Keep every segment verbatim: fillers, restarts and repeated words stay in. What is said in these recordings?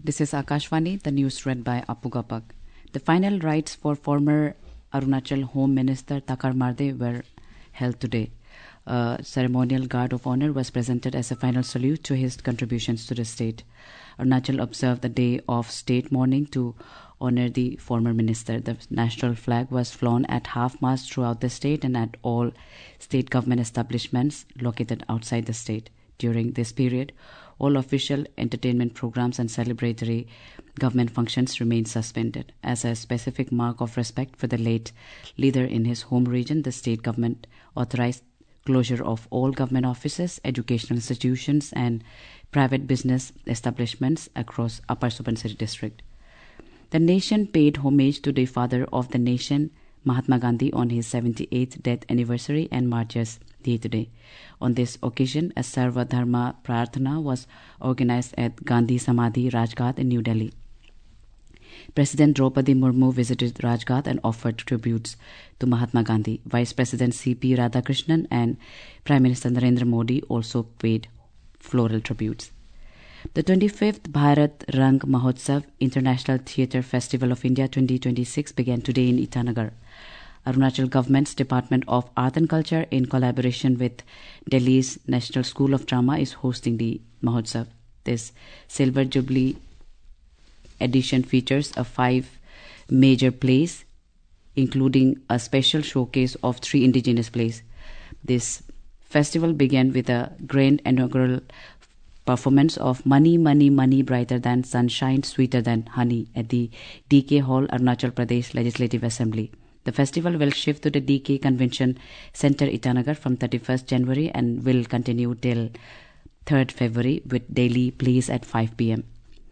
This is Akashvani, the news read by Apu Gapak. The final rites for former Arunachal Home Minister Takar Marde were held today. A ceremonial guard of honor was presented as a final salute to his contributions to the state. Arunachal observed the day of state mourning to honor the former minister. The national flag was flown at half-mast throughout the state and at all state government establishments located outside the state. During this period, all official entertainment programs and celebratory government functions remained suspended. As a specific mark of respect for the late leader in his home region, the state government authorized closure of all government offices, educational institutions, and private business establishments across Upper Subansiri district. The nation paid homage to the father of the nation, Mahatma Gandhi, on his seventy-eighth death anniversary and marches day today. On this occasion, a Sarva Dharma Prarthana was organized at Gandhi Samadhi, Rajghat in New Delhi. President Draupadi Murmu visited Rajghat and offered tributes to Mahatma Gandhi. Vice President C P Radhakrishnan and Prime Minister Narendra Modi also paid floral tributes. The twenty-fifth Bharat Rang Mahotsav International Theatre Festival of India twenty twenty-six began today in Itanagar. Arunachal Government's Department of Art and Culture, in collaboration with Delhi's National School of Drama, is hosting the Mahotsav. This Silver Jubilee edition features a five major plays, including a special showcase of three indigenous plays. This festival began with a grand inaugural performance of Money, Money, Money Brighter Than Sunshine, Sweeter Than Honey at the D K Hall, Arunachal Pradesh Legislative Assembly. The festival will shift to the D K Convention Center, Itanagar, from thirty-first January and will continue till third February with daily plays at five p m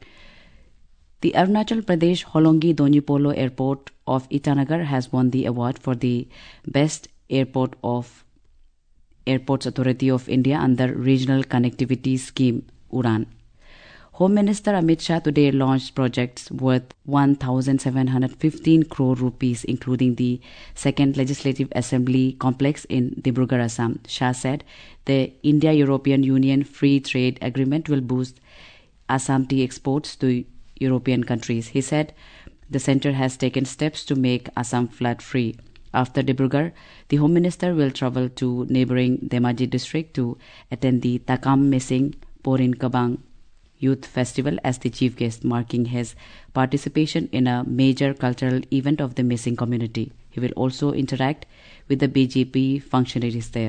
The Arunachal Pradesh Holongi Donyi Airport of Itanagar has won the award for the Best Airport of Airports Authority of India under Regional Connectivity Scheme, UDAN. Home Minister Amit Shah today launched projects worth one thousand seven hundred fifteen crore rupees, including the second Legislative Assembly complex in Dibrugarh, Assam. Shah said the India-European Union Free Trade Agreement will boost Assam tea exports to European countries. He said the centre has taken steps to make Assam flood-free. After Dibrugarh, the Home Minister will travel to neighbouring Dhemaji district to attend the Takam Missing Porin Kabang Youth Festival as the chief guest, marking his participation in a major cultural event of the missing community. He will also interact with the B J P functionaries there.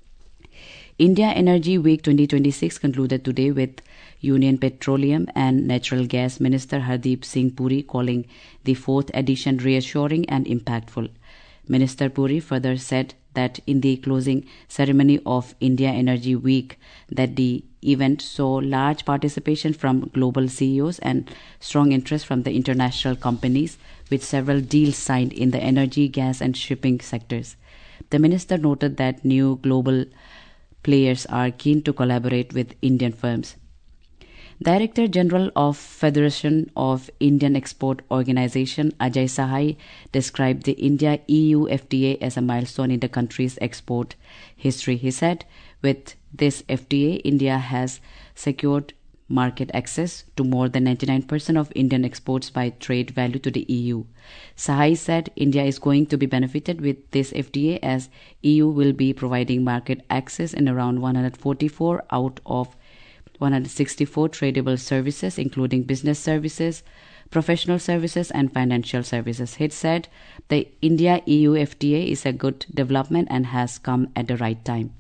India Energy Week twenty twenty-six concluded today with Union Petroleum and Natural Gas Minister Hardeep Singh Puri calling the fourth edition reassuring and impactful. Minister Puri further said that in the closing ceremony of India Energy Week that the event saw large participation from global C E Os and strong interest from the international companies, with several deals signed in the energy, gas and shipping sectors. The minister noted that new global players are keen to collaborate with Indian firms. Director General of Federation of Indian Export Organization Ajay Sahai described the India-E U F T A as a milestone in the country's export history. He said, with this F T A, India has secured market access to more than ninety-nine percent of Indian exports by trade value to the E U. Sahai said India is going to be benefited with this F T A as E U will be providing market access in around one hundred forty-four out of one hundred sixty-four tradable services, including business services, professional services and financial services. He said the India-E U F T A is a good development and has come at the right time.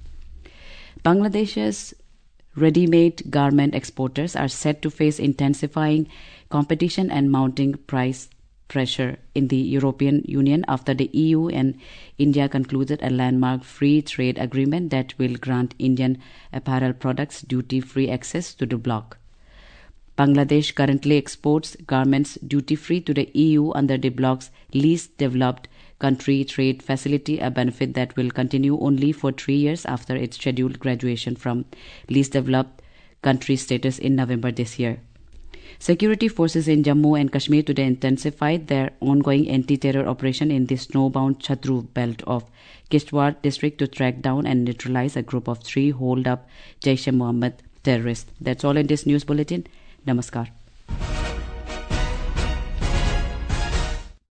Bangladesh's ready-made garment exporters are set to face intensifying competition and mounting price pressure in the European Union after the E U and India concluded a landmark free trade agreement that will grant Indian apparel products duty-free access to the bloc. Bangladesh currently exports garments duty-free to the E U under the bloc's least developed country trade facility, a benefit that will continue only for three years after its scheduled graduation from least developed country status in November this year. Security forces in Jammu and Kashmir today intensified their ongoing anti-terror operation in the snowbound Chatru belt of Kishtwar district to track down and neutralize a group of three holed-up Jaish-e-Mohammed terrorists. That's all in this news bulletin. Namaskar.